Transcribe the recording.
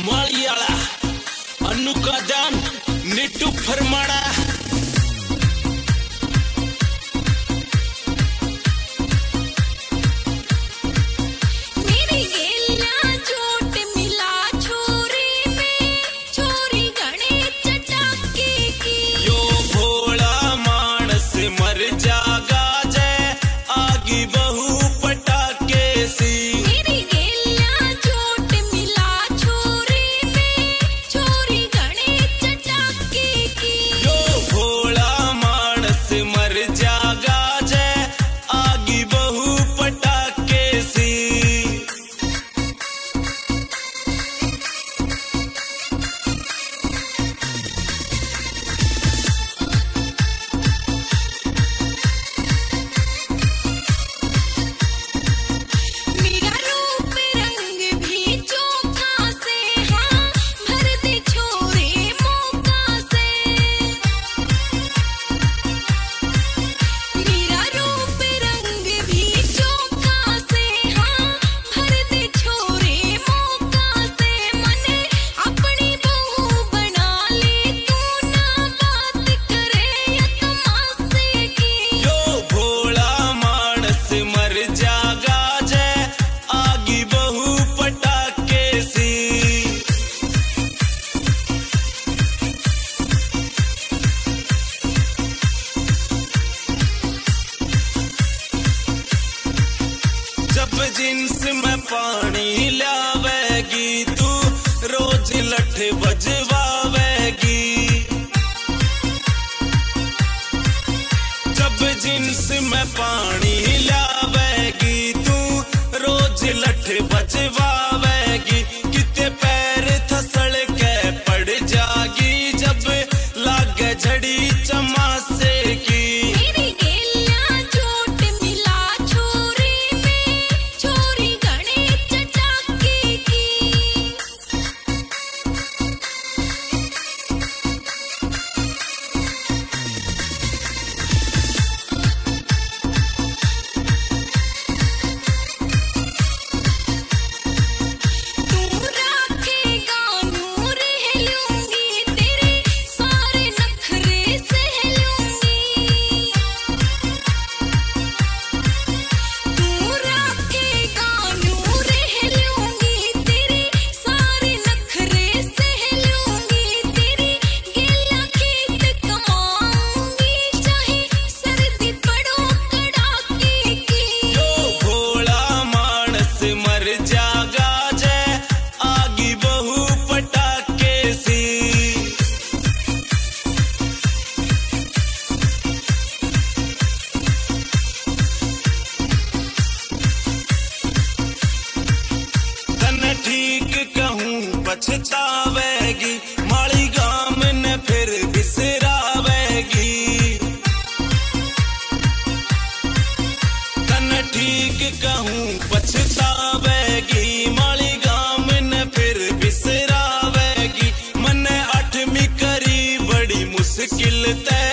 मालियाला अन्नू का जान निट्टू फरमाना जिन्स में पानी लावेगी तू रोज लठ बजवावेगी जब जिन्स में पानी लावेगी तू रोज लठ बजवावेगी किते पैर थसल के पड़ जागी जब लागे झड़ी चमासे की पछतावेगी माली गाम ने फिर बिसरावेगी तन ठीक कहूँ पछतावेगी माली गाम ने फिर बिसरावेगी मने 8वीं करी बड़ी मुश्किल तय